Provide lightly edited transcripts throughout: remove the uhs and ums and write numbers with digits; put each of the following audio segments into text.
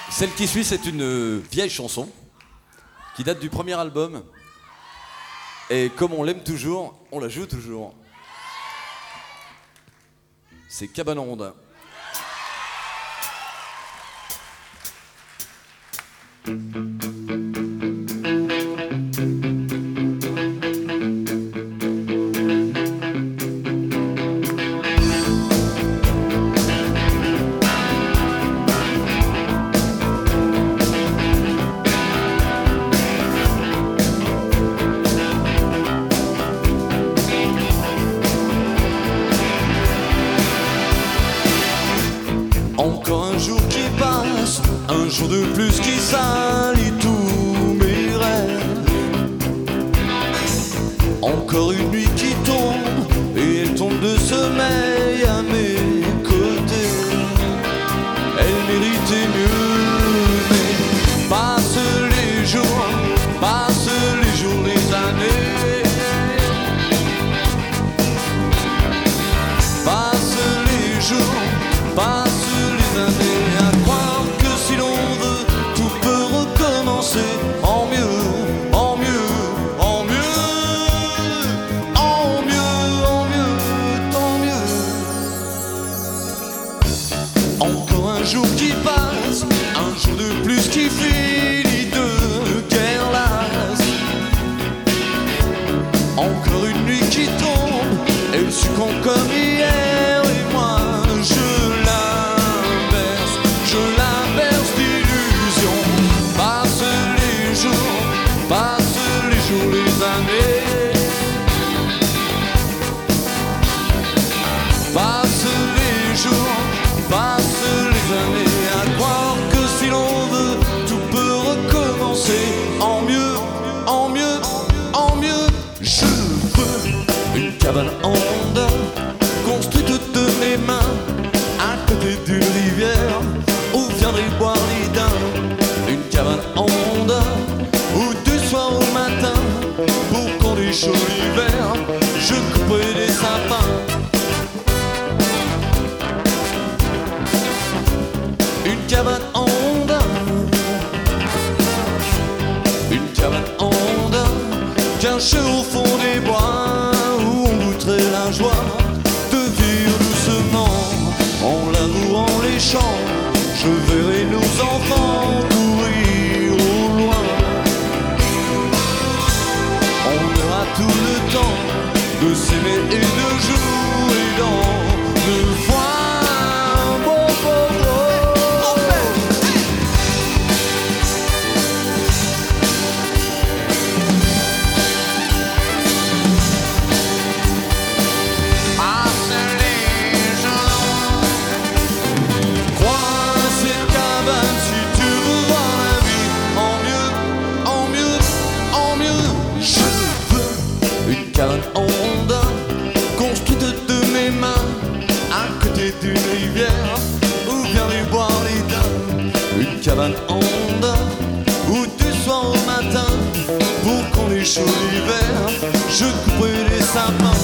Celle qui suit, c'est une vieille chanson qui date du premier album. Et comme on l'aime toujours, on la joue toujours. C'est Cabane en rondin. Encore un jour qui passe, un jour de plus qui salit tous mes rêves. Encore une nuit qui tombe, et elle tombe de sommeil à mes côtés. Elle méritait mieux, mais passe les jours, les années. Passe les jours, passe les années, à croire que si l'on veut, tout peut recommencer en mieux, en mieux, en mieux, en mieux, en mieux, tant mieux. Encore un jour qui passe, un jour de plus qui finit de guerre lasse. Encore une nuit qui tombe, elle succombe comme hier, et moi je la berce d'illusions. Passe les jours, les années. Passe les jours, les années, à croire que si l'on veut, tout peut recommencer en mieux, en mieux, en mieux. Je veux une cabane en rondin, construite de mes mains, à côté d'une rivière où viendrait boire les daims. Une cabane en rondin, où du soir au matin, pour qu'on ait chaud l'hiver, je couperai des sapins. Une cabane en rondin, une cabane en rondin, cachée au fond des bois, où on goûterait la joie de vivre doucement, en labourant les champs. Je verrai nos enfants courir au loin. On aura tout le temps de s'aimer et de jouer dans le foin. Cabane en rondin, construite de mes mains, à côté d'une rivière où viendrait boire les daims. Une cabane en rondin, où du soir au matin, pour qu'on ait chaud l'hiver, je couperai les sapins.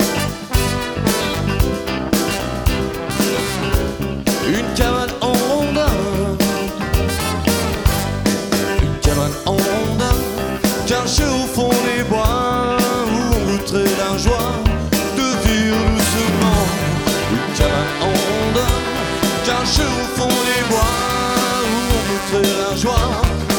Une cabane en rondin, une cabane en rondin, cachée au fond des bois, la joie de vivre doucement. Une cabane en rondin, cachée au fond des bois, où on goûterait la joie